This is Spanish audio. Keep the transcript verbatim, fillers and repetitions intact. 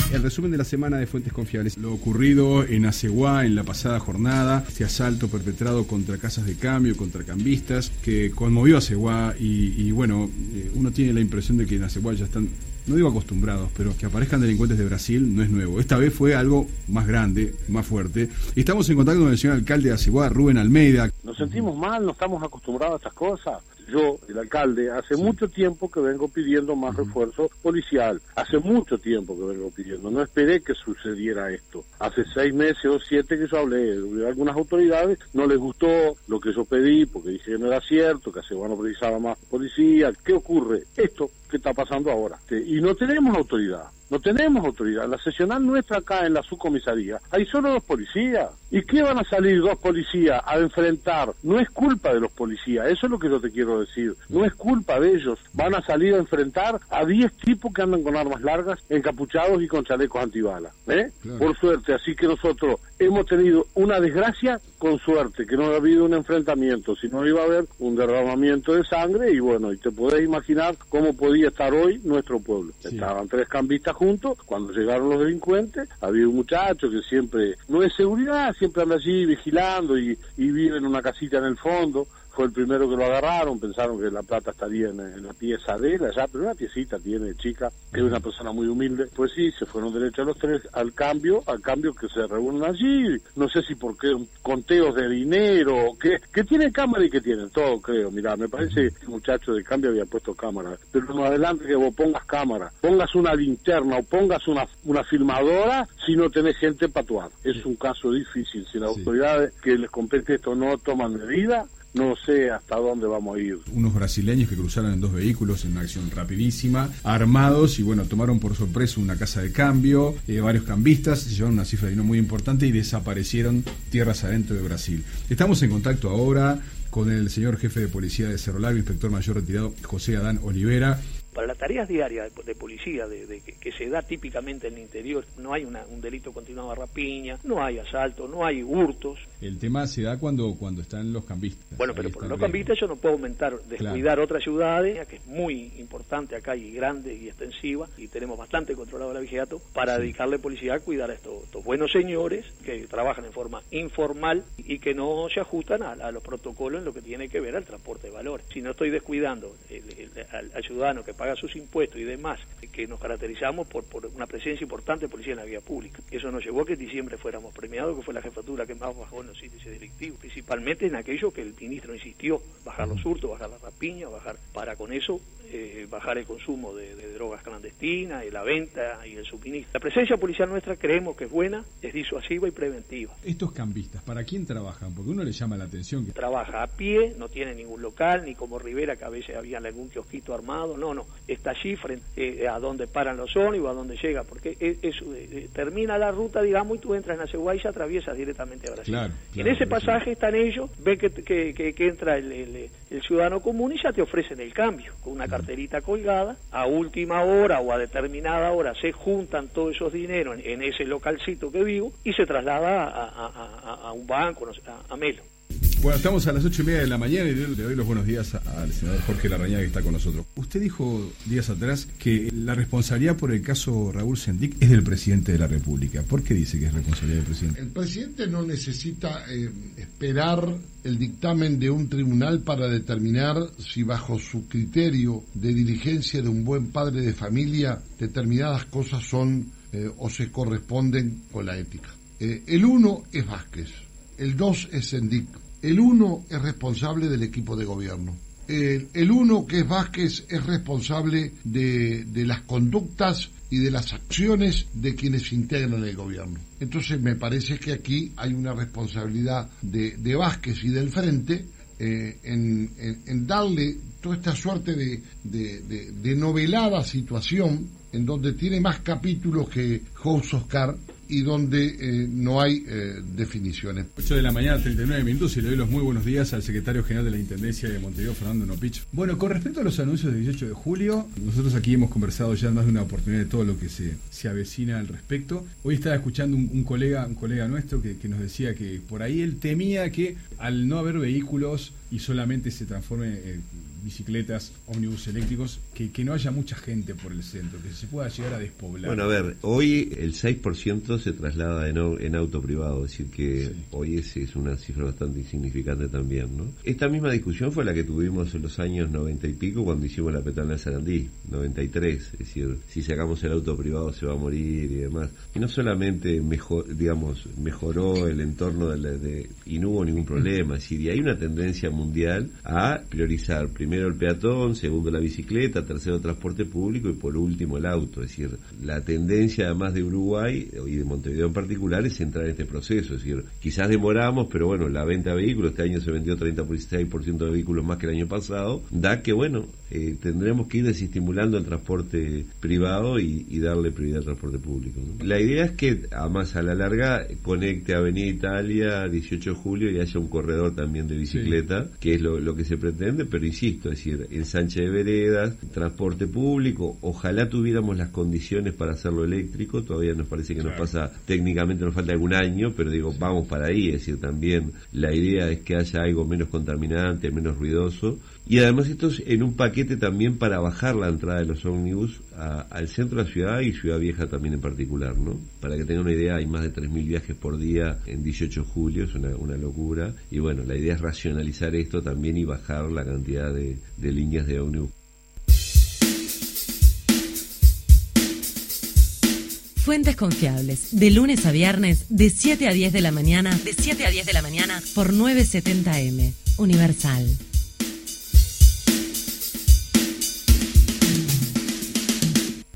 El resumen de la semana de Fuentes Confiables. Lo ocurrido en Aceguá en la pasada jornada, este asalto perpetrado contra casas de cambio, contra cambistas, que conmovió a Aceguá y, y bueno, eh, uno tiene la impresión de que en Aceguá ya están, no digo acostumbrados, pero que aparezcan delincuentes de Brasil no es nuevo. Esta vez fue algo más grande, más fuerte. Estamos en contacto con el señor alcalde de Aceguá, Rubén Almeida. Nos sentimos mal, no estamos acostumbrados a estas cosas. Yo, el alcalde, hace sí. mucho tiempo que vengo pidiendo más uh-huh. refuerzo policial. Hace mucho tiempo que vengo pidiendo. No esperé que sucediera esto. Hace seis meses o siete que yo hablé. Algunas autoridades no les gustó lo que yo pedí porque dije que no era cierto, que Aceguá no precisaba más policía. ¿Qué ocurre? Esto que está pasando ahora. Y no tenemos autoridad. No tenemos autoridad. La seccional nuestra acá en la subcomisaría, hay solo dos policías. ¿Y qué van a salir dos policías a enfrentar? No es culpa de los policías, eso es lo que yo te quiero decir. No es culpa de ellos. Van a salir a enfrentar a diez tipos que andan con armas largas, encapuchados y con chalecos antibalas. ¿eh? Claro. Por suerte, así que nosotros hemos tenido una desgracia con suerte, que no ha habido un enfrentamiento, sino iba a haber un derramamiento de sangre y bueno, y te podés imaginar cómo podía estar hoy nuestro pueblo. Sí. Estaban tres cambistas juntos, cuando llegaron los delincuentes, había un muchacho que siempre, no es seguridad, siempre anda allí vigilando y, y vive en una casita en el fondo. Fue el primero que lo agarraron, pensaron que la plata estaría en, en la pieza de él allá, pero una piecita tiene, chica, que es una persona muy humilde. Pues sí, se fueron derecho a los tres al cambio, al cambio que se reúnen allí, no sé si porque conteos de dinero, que, que tienen cámara y que tienen todo, creo. Mirá, me parece que el muchacho de cambio había puesto cámara, pero no adelante que vos pongas cámara, pongas una linterna o pongas una, una filmadora si no tenés gente para actuar. Es un caso difícil, si las sí. autoridades que les compete esto no toman medidas, no sé hasta dónde vamos a ir. Unos brasileños que cruzaron en dos vehículos en una acción rapidísima, armados, y bueno, tomaron por sorpresa una casa de cambio, eh, varios cambistas, llevaron una cifra de dinero muy importante y desaparecieron tierras adentro de Brasil. Estamos en contacto ahora con el señor jefe de policía de Cerro Largo, inspector mayor retirado José Adán Olivera. Para las tareas diarias de, de policía, de, de que, que se da típicamente en el interior, no hay una, un delito continuado de rapiña, no hay asalto, no hay hurtos. El tema se da cuando cuando están los cambistas. Bueno, pero por los cambistas yo no puedo aumentar, descuidar claro. otras ciudades, que es muy importante acá y grande y extensiva, y tenemos bastante controlado la vigilato, para sí. dedicarle policía a cuidar a estos, estos buenos señores que trabajan en forma informal y que no se ajustan a, a los protocolos en lo que tiene que ver al transporte de valores. Si no estoy descuidando el, el, al, al ciudadano que paga sus impuestos y demás, que nos caracterizamos por, por una presencia importante de policía en la vía pública. Eso nos llevó a que en diciembre fuéramos premiados, que fue la jefatura que más bajó en los índices delictivos, principalmente en aquello que el ministro insistió, bajar los hurtos, bajar la rapiña, bajar, para con eso eh, bajar el consumo de, de drogas clandestinas, y la venta y el suministro. La presencia policial nuestra creemos que es buena, es disuasiva y preventiva. Estos cambistas, ¿para quién trabajan? Porque uno le llama la atención que... Trabaja a pie, no tiene ningún local, ni como Rivera, que a veces había algún kiosquito armado, no, no, está allí frente eh, a donde paran los ómnibus, a donde llega, porque es, es, eh, termina la ruta, digamos, y tú entras en Aceguá y ya atraviesas directamente a Brasil. Claro, claro, en ese pasaje están ellos, ven que, que, que, que entra el, el, el ciudadano común y ya te ofrecen el cambio, con una carterita colgada, a última hora o a determinada hora se juntan todos esos dineros en, en ese localcito que vivo y se traslada a, a, a, a un banco, no sé, a, a Melo. Bueno, estamos a las ocho y media de la mañana y le doy los buenos días al senador Jorge Larrañaga que está con nosotros. Usted dijo días atrás que la responsabilidad por el caso Raúl Sendic es del presidente de la República. ¿Por qué dice que es responsabilidad del presidente? El presidente no necesita eh, esperar el dictamen de un tribunal para determinar si bajo su criterio de diligencia de un buen padre de familia determinadas cosas son eh, o se corresponden con la ética. Eh, el uno es Vázquez, el dos es Sendic. El uno es responsable del equipo de gobierno. El, el uno, que es Vázquez, es responsable de, de las conductas y de las acciones de quienes integran el gobierno. Entonces me parece que aquí hay una responsabilidad de, de Vázquez y del Frente eh, en, en, en darle toda esta suerte de, de, de, de novelada situación en donde tiene más capítulos que House Oscar y donde eh, no hay eh, definiciones. ocho de la mañana, treinta y nueve minutos, y le doy los muy buenos días al secretario general de la Intendencia de Montevideo, Fernando Nopich. Bueno, con respecto a los anuncios del dieciocho de julio, nosotros aquí hemos conversado ya en más de una oportunidad de todo lo que se, se avecina al respecto. Hoy estaba escuchando un, un colega un colega nuestro que, que nos decía que por ahí él temía que al no haber vehículos y solamente se transforme, eh, bicicletas, ómnibus eléctricos, que, que no haya mucha gente por el centro, que se pueda llegar a despoblar. Bueno, a ver, hoy el seis por ciento se traslada en, en auto privado, es decir que sí. Hoy es, es una cifra bastante insignificante también, ¿no? Esta misma discusión fue la que tuvimos en los años noventa y pico cuando hicimos la peatonal Sarandí, noventa y tres, es decir, si sacamos el auto privado se va a morir y demás. Y no solamente mejor, digamos, mejoró el entorno de, la, de y no hubo ningún problema, es decir, y hay una tendencia mundial a priorizar primero el peatón, segundo la bicicleta, tercero el transporte público y por último el auto. Es decir, la tendencia además de Uruguay y de Montevideo en particular es entrar en este proceso. Es decir, quizás demoramos, pero bueno, la venta de vehículos, este año se vendió treinta por seis por ciento de vehículos más que el año pasado, da que bueno, eh, tendremos que ir desestimulando el transporte privado y, y darle prioridad al transporte público, ¿no? La idea es que además a la larga conecte Avenida Italia, dieciocho de julio y haya un corredor también de bicicleta, sí. Que es lo, lo que se pretende, pero insisto, es decir, ensanche de veredas, transporte público, ojalá tuviéramos las condiciones para hacerlo eléctrico, todavía nos parece que claro. Nos pasa, técnicamente nos falta algún año, pero digo, sí. Vamos para ahí, es decir, también la idea es que haya algo menos contaminante, menos ruidoso, y además esto es en un paquete también para bajar la entrada de los ómnibus a, al centro de la ciudad y Ciudad Vieja también en particular, ¿no? Para que tengan una idea, hay más de tres mil viajes por día en dieciocho de julio, es una, una locura, y bueno, la idea es racionalizar esto también y bajar la cantidad de, de líneas de ómnibus. Fuentes confiables, de lunes a viernes, de siete a diez de la mañana, de siete a diez de la mañana, por novecientos setenta eme, Universal.